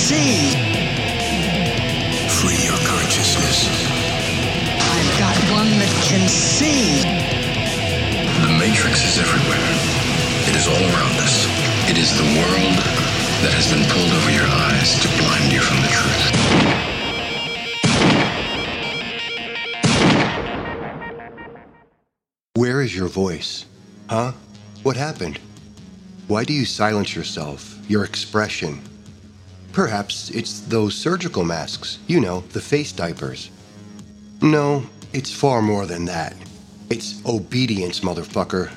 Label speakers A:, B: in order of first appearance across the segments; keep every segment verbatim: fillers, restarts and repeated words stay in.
A: see.
B: Free your consciousness.
A: I've got one that can see.
B: The Matrix is everywhere. It is all around us. It is the world that has been pulled over your eyes to blind you from the truth.
C: Where is your voice? Huh? What happened? Why do you silence yourself, your expression? Perhaps it's those surgical masks, you know, the face diapers. No, it's far more than that. It's obedience, motherfucker.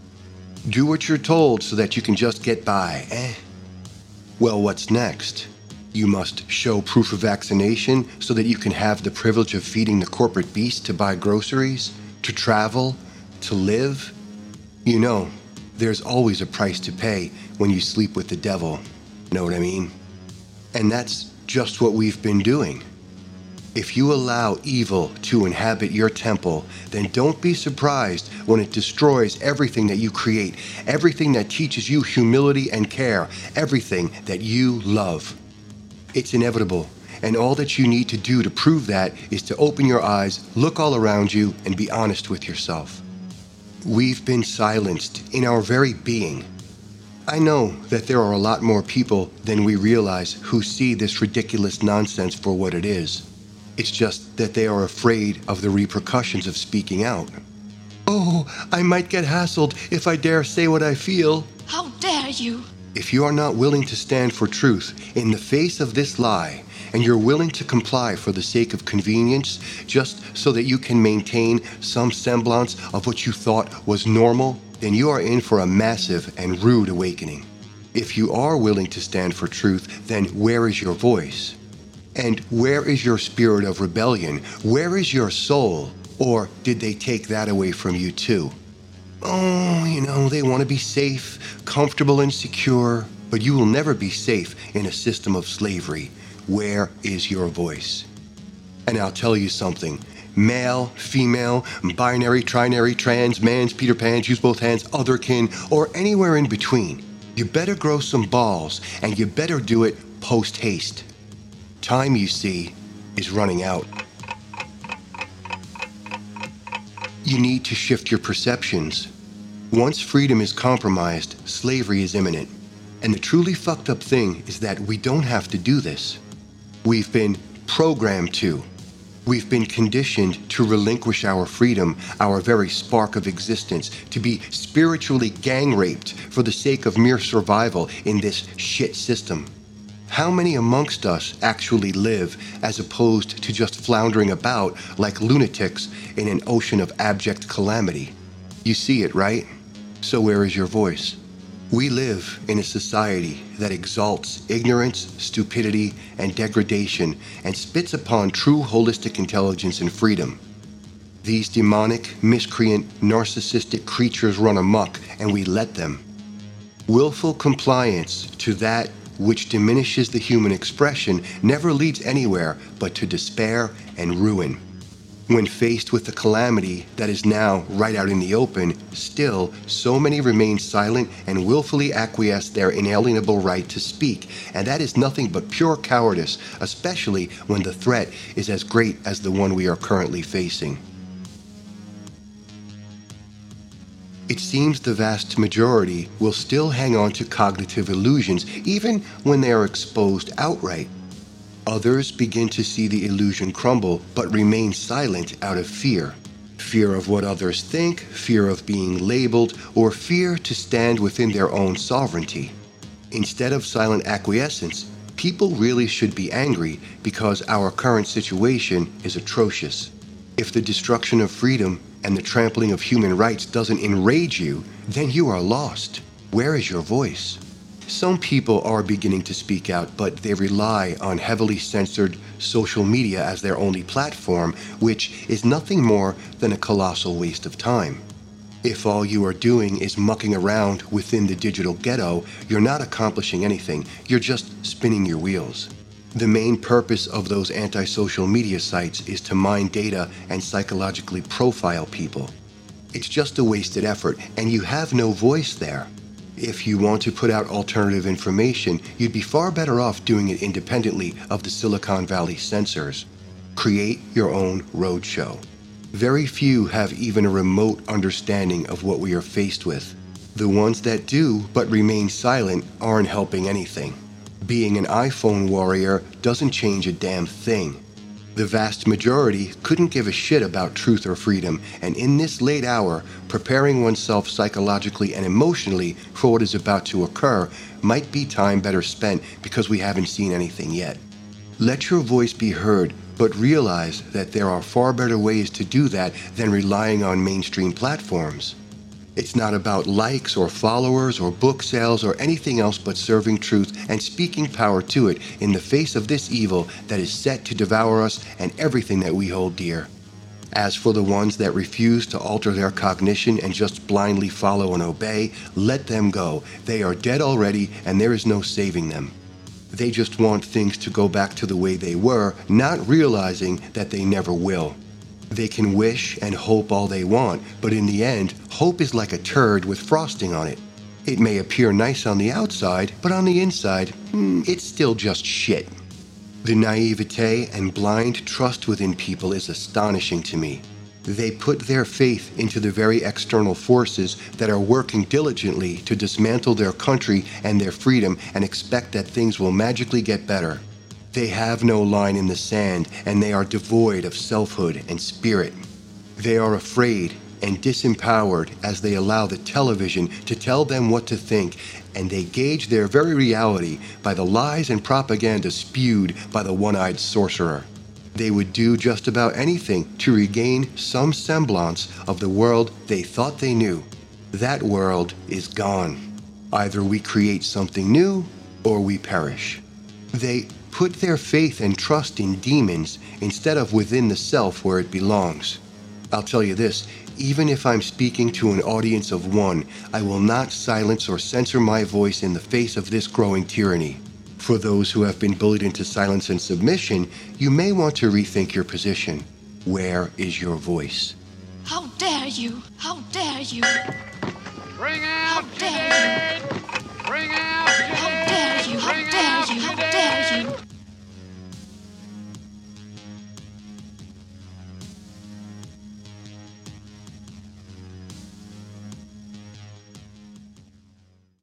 C: Do what you're told so that you can just get by, eh? Well, what's next? You must show proof of vaccination so that you can have the privilege of feeding the corporate beast to buy groceries, to travel, to live. You know, there's always a price to pay when you sleep with the devil. Know what I mean? And that's just what we've been doing. If you allow evil to inhabit your temple, then don't be surprised when it destroys everything that you create, everything that teaches you humility and care, everything that you love. It's inevitable, and all that you need to do to prove that is to open your eyes, look all around you, and be honest with yourself. We've been silenced in our very being. I know that there are a lot more people than we realize who see this ridiculous nonsense for what it is. It's just that they are afraid of the repercussions of speaking out. Oh, I might get hassled if I dare say what I feel.
D: How dare you?
C: If you are not willing to stand for truth in the face of this lie, and you're willing to comply for the sake of convenience, just so that you can maintain some semblance of what you thought was normal, then you are in for a massive and rude awakening. If you are willing to stand for truth, then where is your voice? And where is your spirit of rebellion? Where is your soul? Or did they take that away from you too? Oh, you know, they want to be safe, comfortable and secure, but you will never be safe in a system of slavery. Where is your voice? And I'll tell you something. Male, female, binary, trinary, trans, mans, Peter Pans, use both hands, otherkin, or anywhere in between. You better grow some balls, and you better do it post-haste. Time, you see, is running out. You need to shift your perceptions. Once freedom is compromised, slavery is imminent. And the truly fucked up thing is that we don't have to do this. We've been programmed to. We've been conditioned to relinquish our freedom, our very spark of existence, to be spiritually gang-raped for the sake of mere survival in this shit system. How many amongst us actually live as opposed to just floundering about like lunatics in an ocean of abject calamity? You see it, right? So where is your voice? We live in a society that exalts ignorance, stupidity, and degradation and spits upon true holistic intelligence and freedom. These demonic, miscreant, narcissistic creatures run amok, and we let them. Willful compliance to that which diminishes the human expression never leads anywhere but to despair and ruin. When faced with the calamity that is now right out in the open, still, so many remain silent and willfully acquiesce their inalienable right to speak, and that is nothing but pure cowardice, especially when the threat is as great as the one we are currently facing. It seems the vast majority will still hang on to cognitive illusions, even when they are exposed outright. Others begin to see the illusion crumble, but remain silent out of fear. Fear of what others think, fear of being labeled, or fear to stand within their own sovereignty. Instead of silent acquiescence, people really should be angry because our current situation is atrocious. If the destruction of freedom and the trampling of human rights doesn't enrage you, then you are lost. Where is your voice? Some people are beginning to speak out, but they rely on heavily censored social media as their only platform, which is nothing more than a colossal waste of time. If all you are doing is mucking around within the digital ghetto, you're not accomplishing anything, you're just spinning your wheels. The main purpose of those anti-social media sites is to mine data and psychologically profile people. It's just a wasted effort, and you have no voice there. If you want to put out alternative information, you'd be far better off doing it independently of the Silicon Valley censors. Create your own roadshow. Very few have even a remote understanding of what we are faced with. The ones that do, but remain silent, aren't helping anything. Being an iPhone warrior doesn't change a damn thing. The vast majority couldn't give a shit about truth or freedom, and in this late hour, preparing oneself psychologically and emotionally for what is about to occur might be time better spent because we haven't seen anything yet. Let your voice be heard, but realize that there are far better ways to do that than relying on mainstream platforms. It's not about likes or followers or book sales or anything else but serving truth and speaking power to it in the face of this evil that is set to devour us and everything that we hold dear. As for the ones that refuse to alter their cognition and just blindly follow and obey, let them go. They are dead already and there is no saving them. They just want things to go back to the way they were, not realizing that they never will. They can wish and hope all they want, but in the end, hope is like a turd with frosting on it. It may appear nice on the outside, but on the inside, hmm, it's still just shit. The naivete and blind trust within people is astonishing to me. They put their faith into the very external forces that are working diligently to dismantle their country and their freedom and expect that things will magically get better. They have no line in the sand, and they are devoid of selfhood and spirit. They are afraid and disempowered as they allow the television to tell them what to think, and they gauge their very reality by the lies and propaganda spewed by the one-eyed sorcerer. They would do just about anything to regain some semblance of the world they thought they knew. That world is gone. Either we create something new, or we perish. They put their faith and trust in demons instead of within the self where it belongs. I'll tell you this, even if I'm speaking to an audience of one, I will not silence or censor my voice in the face of this growing tyranny. For those who have been bullied into silence and submission, you may want to rethink your position. Where is your voice?
D: How dare you? How dare you?
E: Bring out
D: How dare
E: Bring out
D: How dare you? How dare